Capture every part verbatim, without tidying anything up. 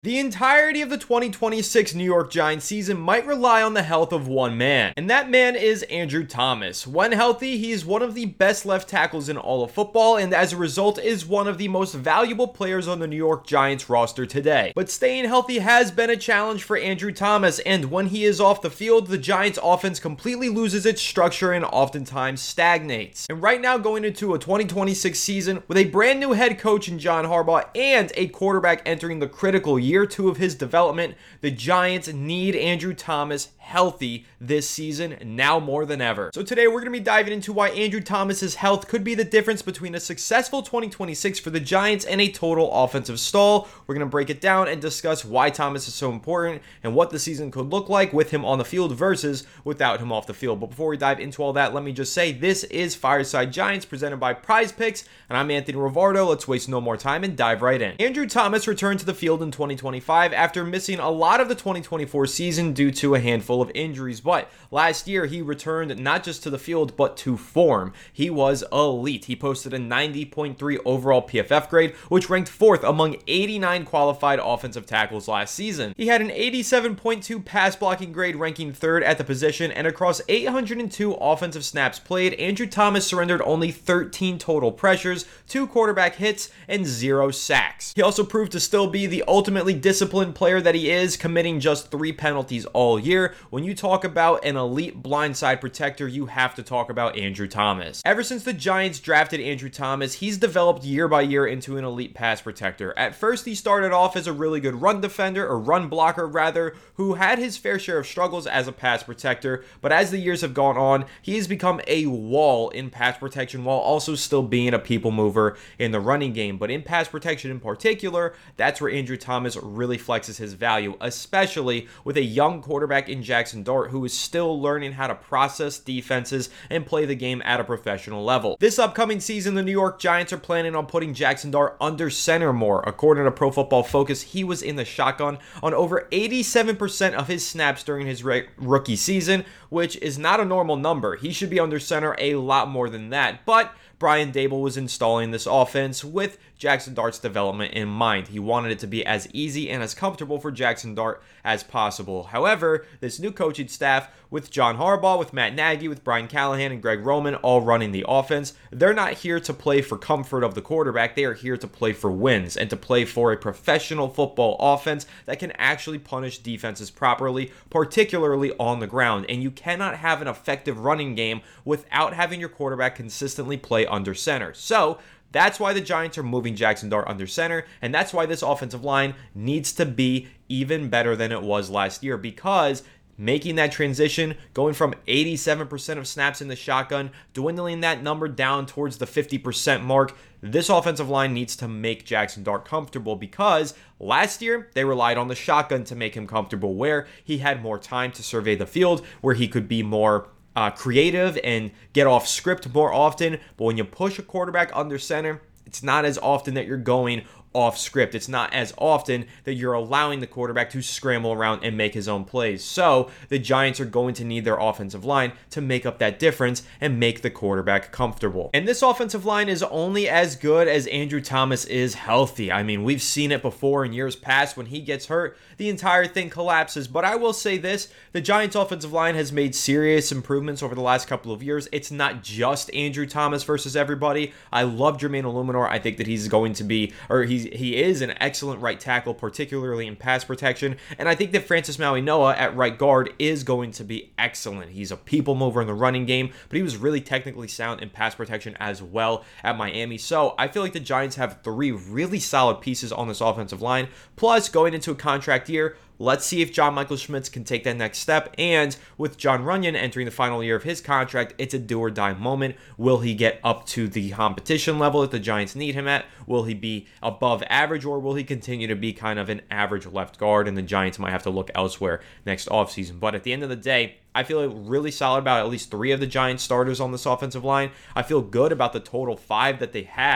The entirety of the twenty twenty-six New York Giants season might rely on the health of one man, and that man is Andrew Thomas. When healthy, he is one of the best left tackles in all of football, and as a result is one of the most valuable players on the New York Giants roster today. But staying healthy has been a challenge for Andrew Thomas, and when he is off the field, the Giants offense completely loses its structure and oftentimes stagnates. And right now, going into a twenty twenty-six season with a brand new head coach in John Harbaugh and a quarterback entering the critical year Year two of his development, the Giants need Andrew Thomas healthy this season, now more than ever. So today we're going to be diving into why Andrew Thomas's health could be the difference between a successful twenty twenty-six for the Giants and a total offensive stall. We're going to break it down and discuss why Thomas is so important and what the season could look like with him on the field versus without him off the field. But before we dive into all that, let me just say this is Fireside Giants presented by Prize Picks, and I'm Anthony Rivardo. Let's waste no more time and dive right in. Andrew Thomas returned to the field in twenty twenty-five after missing a lot of the twenty twenty-four season due to a handful of injuries, but last year he returned not just to the field but to form. He was elite. He posted a ninety point three overall P F F grade, which ranked fourth among eighty-nine qualified offensive tackles last season. He had an eighty-seven point two pass blocking grade, ranking third at the position, and across eight hundred two offensive snaps played, Andrew Thomas surrendered only thirteen total pressures, two quarterback hits, and zero sacks. He also proved to still be the ultimately disciplined player that he is, committing just three penalties all year. When you talk about an elite blindside protector, you have to talk about Andrew Thomas. Ever since the Giants drafted Andrew Thomas, he's developed year by year into an elite pass protector. At first, he started off as a really good run defender, or run blocker rather, who had his fair share of struggles as a pass protector, but as the years have gone on, he has become a wall in pass protection while also still being a people mover in the running game. But in pass protection in particular, that's where Andrew Thomas really flexes his value, especially with a young quarterback in Jackson Dart who is still learning how to process defenses and play the game at a professional level. This upcoming season, the New York Giants are planning on putting Jackson Dart under center more. According to Pro Football Focus, he was in the shotgun on over eighty-seven percent of his snaps during his re- rookie season, which is not a normal number. He should be under center a lot more than that, but Brian Daboll was installing this offense with Jackson Dart's development in mind. He wanted it to be as easy and as comfortable for Jackson Dart as possible. However, this new coaching staff with John Harbaugh, with Matt Nagy, with Brian Callahan, and Greg Roman all running the offense, they're not here to play for comfort of the quarterback. They are here to play for wins and to play for a professional football offense that can actually punish defenses properly, particularly on the ground. And you cannot have an effective running game without having your quarterback consistently play under center. So that's why the Giants are moving Jackson Dart under center, and that's why this offensive line needs to be even better than it was last year, because making that transition, going from eighty-seven percent of snaps in the shotgun, dwindling that number down towards the fifty percent mark, this offensive line needs to make Jackson Dart comfortable, because last year they relied on the shotgun to make him comfortable, where he had more time to survey the field, where he could be more Uh, creative and get off script more often. But when you push a quarterback under center, it's not as often that you're going off script. It's not as often that you're allowing the quarterback to scramble around and make his own plays. So the Giants are going to need their offensive line to make up that difference and make the quarterback comfortable. And this offensive line is only as good as Andrew Thomas is healthy. I mean, we've seen it before in years past. When he gets hurt, the entire thing collapses. But I will say this, the Giants offensive line has made serious improvements over the last couple of years. It's not just Andrew Thomas versus everybody. I love Jermaine Illuminor. I think that he's going to be, or he's He is an excellent right tackle, particularly in pass protection. And I think that Francis Mauigoa at right guard is going to be excellent. He's a people mover in the running game, but he was really technically sound in pass protection as well at Miami. So I feel like the Giants have three really solid pieces on this offensive line. Plus, going into a contract year, let's see if John Michael Schmitz can take that next step. And with John Runyon entering the final year of his contract, it's a do or die moment. Will he get up to the competition level that the Giants need him at? Will he be above average, or will he continue to be kind of an average left guard and the Giants might have to look elsewhere next offseason? But at the end of the day, I feel really solid about at least three of the Giants starters on this offensive line. I feel good about the total five that they have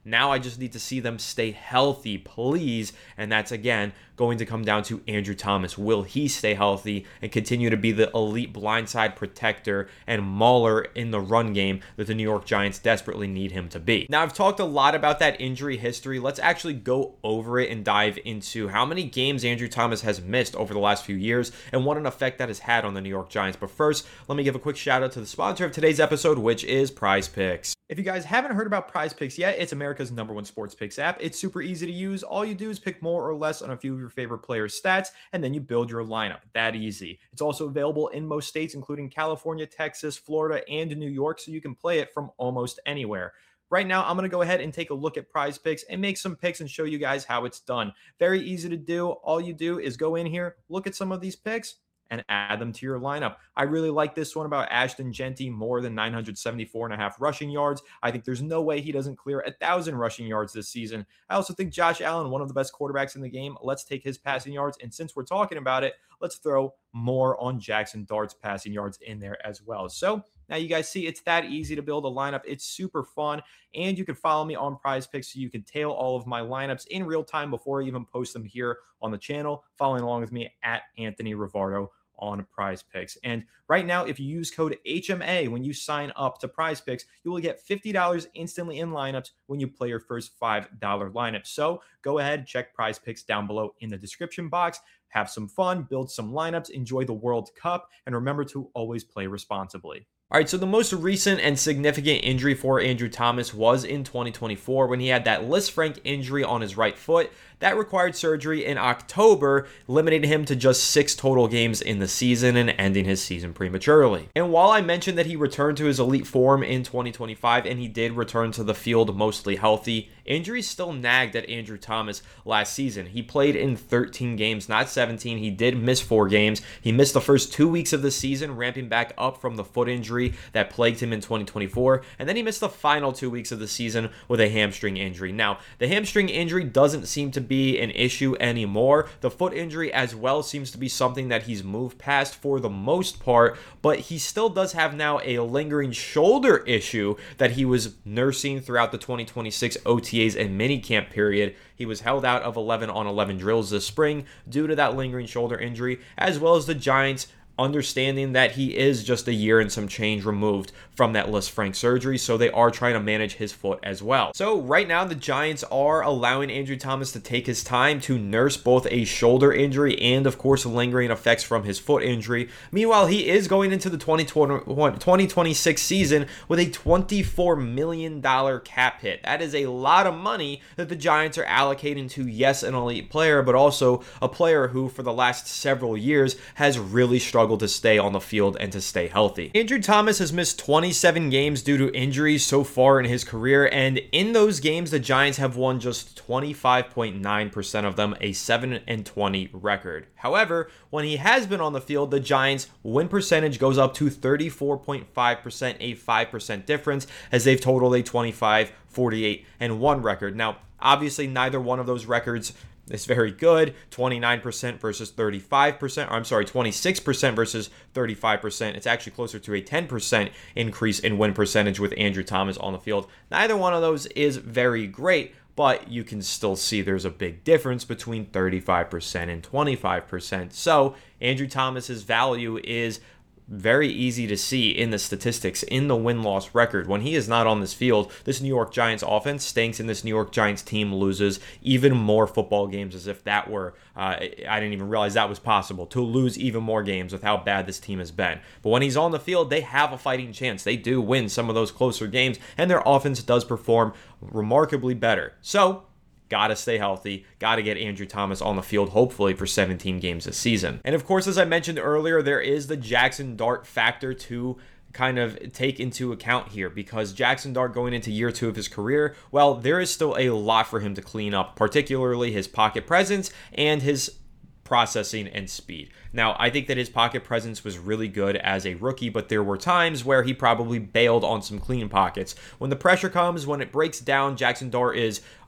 Now I just need to see them stay healthy, please. And that's, again, going to come down to Andrew Thomas. Will he stay healthy and continue to be the elite blindside protector and mauler in the run game that the New York Giants desperately need him to be? Now, I've talked a lot about that injury history. Let's actually go over it and dive into how many games Andrew Thomas has missed over the last few years and what an effect that has had on the New York Giants. But first, let me give a quick shout out to the sponsor of today's episode, which is Prize Picks. If you guys haven't heard about Prize Picks yet, it's America's number one sports picks app. It's super easy to use. All you do is pick more or less on a few of your favorite players' stats, and then you build your lineup. That easy. It's also available in most states, including California, Texas, Florida, and New York, so you can play it from almost anywhere. Right now, I'm going to go ahead and take a look at Prize Picks and make some picks and show you guys how it's done. Very easy to do. All you do is go in here, look at some of these picks, and add them to your lineup. I really like this one about Ashton Jeanty, more than nine hundred seventy-four and a half rushing yards. I think there's no way he doesn't clear a thousand rushing yards this season. I also think Josh Allen, one of the best quarterbacks in the game. Let's take his passing yards. And since we're talking about it, let's throw more on Jackson Dart's passing yards in there as well. So now you guys see it's that easy to build a lineup. It's super fun. And you can follow me on Prize Picks so you can tail all of my lineups in real time before I even post them here on the channel. Following along with me at Anthony Rivardo on Prize Picks. And right now, if you use code H M A when you sign up to Prize Picks, you will get fifty dollars instantly in lineups when you play your first five dollar lineup. So go ahead, check Prize Picks down below in the description box. Have some fun, build some lineups, enjoy the World Cup, and remember to always play responsibly. All right, so the most recent and significant injury for Andrew Thomas was in twenty twenty-four when he had that Lisfranc injury on his right foot. That required surgery in October, limiting him to just six total games in the season and ending his season prematurely. And while I mentioned that he returned to his elite form in twenty twenty-five, and he did return to the field mostly healthy, injuries still nagged at Andrew Thomas last season. He played in thirteen games, not seventeen. He did miss four games. He missed the first two weeks of the season, ramping back up from the foot injury that plagued him in twenty twenty-four, and then he missed the final two weeks of the season with a hamstring injury. Now, the hamstring injury doesn't seem to be an issue anymore. The foot injury as well seems to be something that he's moved past for the most part, but he still does have now a lingering shoulder issue that he was nursing throughout the twenty twenty-six O T As and minicamp period. He was held out of eleven on eleven drills this spring due to that lingering shoulder injury, as well as the Giants understanding that he is just a year and some change removed from that Lisfranc surgery, so they are trying to manage his foot as well. So right now, the Giants are allowing Andrew Thomas to take his time to nurse both a shoulder injury and, of course, lingering effects from his foot injury. Meanwhile, he is going into the twenty twenty-six season with a twenty-four million dollars cap hit. That is a lot of money that the Giants are allocating to, yes, an elite player, but also a player who, for the last several years, has really struggled to stay on the field and to stay healthy. Andrew Thomas has missed twenty-seven games due to injuries so far in his career, and in those games, the Giants have won just twenty-five point nine percent of them, a seven and twenty record. However, when he has been on the field, the Giants' win percentage goes up to thirty-four point five percent, a five percent difference, as they've totaled a twenty-five, forty-eight, and one record. Now, obviously, neither one of those records is very good. twenty-nine percent versus thirty-five percent. Or I'm sorry, twenty-six percent versus thirty-five percent. It's actually closer to a ten percent increase in win percentage with Andrew Thomas on the field. Neither one of those is very great, but you can still see there's a big difference between thirty-five percent and twenty-five percent. So Andrew Thomas's value is very easy to see in the statistics, in the win-loss record. When he is not on this field, this New York Giants offense stinks, and this New York Giants team loses even more football games, as if that were, uh, I didn't even realize that was possible, to lose even more games with how bad this team has been. But when he's on the field, they have a fighting chance. They do win some of those closer games, and their offense does perform remarkably better. So, gotta stay healthy, gotta get Andrew Thomas on the field, hopefully for seventeen games this season. And of course, as I mentioned earlier, there is the Jackson Dart factor to kind of take into account here, because Jackson Dart going into year two of his career, well, there is still a lot for him to clean up, particularly his pocket presence and his processing and speed. Now, I think that his pocket presence was really good as a rookie, but there were times where he probably bailed on some clean pockets. When the pressure comes, when it breaks down, Jackson Dart is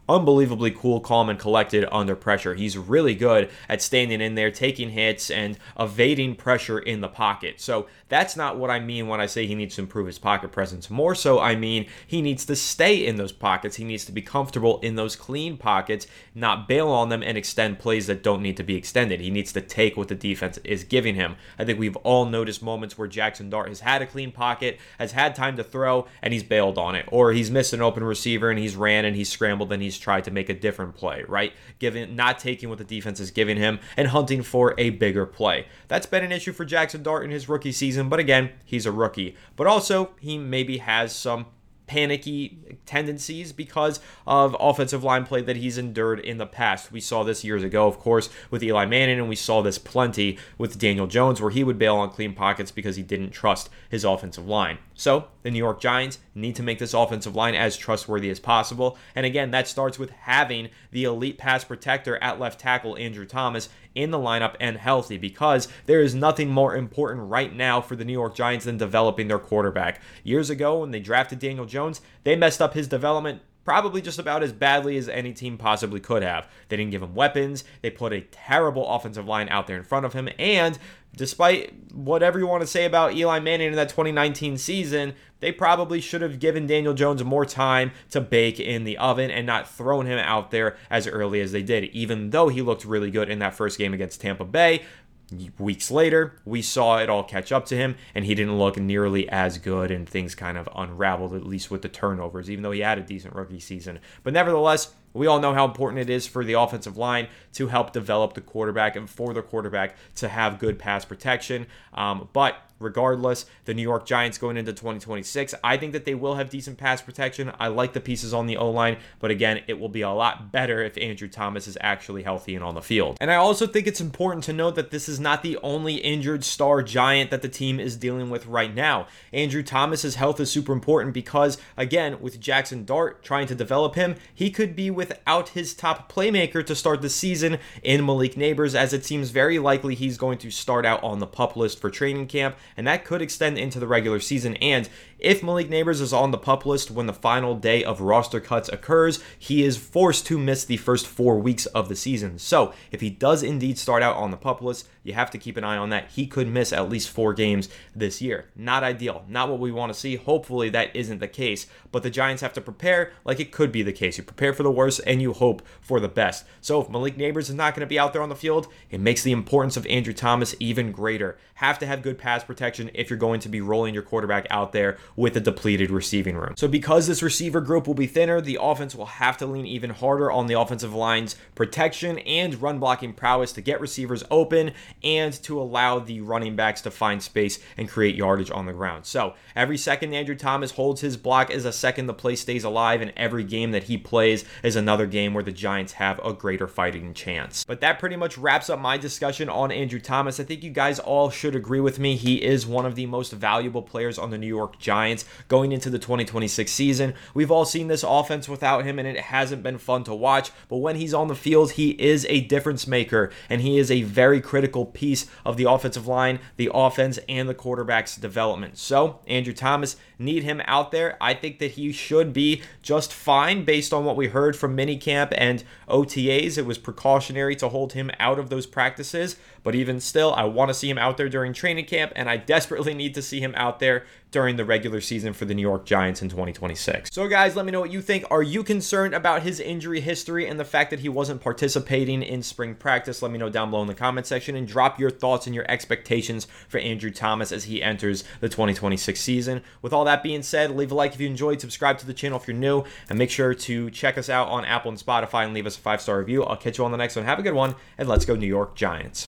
unbelievably cool, calm, and collected under pressure. He's really good at standing in there, taking hits, and evading pressure in the pocket. So that's not what I mean when I say he needs to improve his pocket presence. More so, I mean he needs to stay in those pockets. He needs to be comfortable in those clean pockets, not bail on them and extend plays that don't need to be extended. He needs to take what the defense is giving him. I think we've all noticed moments where Jackson Dart has had a clean pocket, has had time to throw, and he's bailed on it. Or he's missed an open receiver and he's ran and he's scrambled and he's tried to make a different play, right? Giving, not taking what the defense is giving him and hunting for a bigger play. That's been an issue for Jackson Dart in his rookie season, but again, he's a rookie. But also, he maybe has some panicky tendencies because of offensive line play that he's endured in the past. We saw this years ago, of course, with Eli Manning, and we saw this plenty with Daniel Jones, where he would bail on clean pockets because he didn't trust his offensive line. So the New York Giants need to make this offensive line as trustworthy as possible. And again, that starts with having the elite pass protector at left tackle, Andrew Thomas, in the lineup and healthy, because there is nothing more important right now for the New York Giants than developing their quarterback. Years ago, when they drafted Daniel Jones, they messed up his development probably just about as badly as any team possibly could have. They didn't give him weapons. They put a terrible offensive line out there in front of him. And despite whatever you want to say about Eli Manning in that twenty nineteen season, they probably should have given Daniel Jones more time to bake in the oven and not thrown him out there as early as they did, even though he looked really good in that first game against Tampa Bay. Weeks later, we saw it all catch up to him, and he didn't look nearly as good, and things kind of unraveled, at least with the turnovers, even though he had a decent rookie season. But nevertheless, we all know how important it is for the offensive line to help develop the quarterback and for the quarterback to have good pass protection. Um, but regardless, the New York Giants going into twenty twenty-six, I think that they will have decent pass protection. I like the pieces on the O-line, but again, it will be a lot better if Andrew Thomas is actually healthy and on the field. And I also think it's important to note that this is not the only injured star Giant that the team is dealing with right now. Andrew Thomas's health is super important because, again, with Jackson Dart trying to develop him, he could be without his top playmaker to start the season in Malik Nabers, as it seems very likely he's going to start out on the PUP list for training camp, and that could extend into the regular season. And if Malik Nabers is on the PUP list when the final day of roster cuts occurs, he is forced to miss the first four weeks of the season. So if he does indeed start out on the PUP list, you have to keep an eye on that. He could miss at least four games this year. Not ideal. Not what we want to see. Hopefully that isn't the case. But the Giants have to prepare like it could be the case. You prepare for the worst and you hope for the best. So if Malik Nabers is not going to be out there on the field, it makes the importance of Andrew Thomas even greater. Have to have good pass protection if you're going to be rolling your quarterback out there with a depleted receiving room. So because this receiver group will be thinner, the offense will have to lean even harder on the offensive line's protection and run blocking prowess to get receivers open and to allow the running backs to find space and create yardage on the ground. So every second Andrew Thomas holds his block is a second the play stays alive, and every game that he plays is another game where the Giants have a greater fighting chance. But that pretty much wraps up my discussion on Andrew Thomas. I think you guys all should agree with me. He is one of the most valuable players on the New York Giants going into the twenty twenty-six season. We've all seen this offense without him, and it hasn't been fun to watch, but when he's on the field, he is a difference maker, and he is a very critical piece of the offensive line, the offense, and the quarterback's development. So Andrew Thomas, need him out there. I think that he should be just fine based on what we heard from minicamp and O T As. It was precautionary to hold him out of those practices, but even still, I want to see him out there during training camp, and I desperately need to see him out there during the regular season for the New York Giants in twenty twenty-six. So guys, let me know what you think. Are you concerned about his injury history and the fact that he wasn't participating in spring practice? Let me know down below in the comment section, and drop your thoughts and your expectations for Andrew Thomas as he enters the twenty twenty-six season. With all that being said, leave a like if you enjoyed, subscribe to the channel if you're new, and make sure to check us out on Apple and Spotify and leave us a five-star review. I'll catch you on the next one. Have a good one, and let's go New York Giants.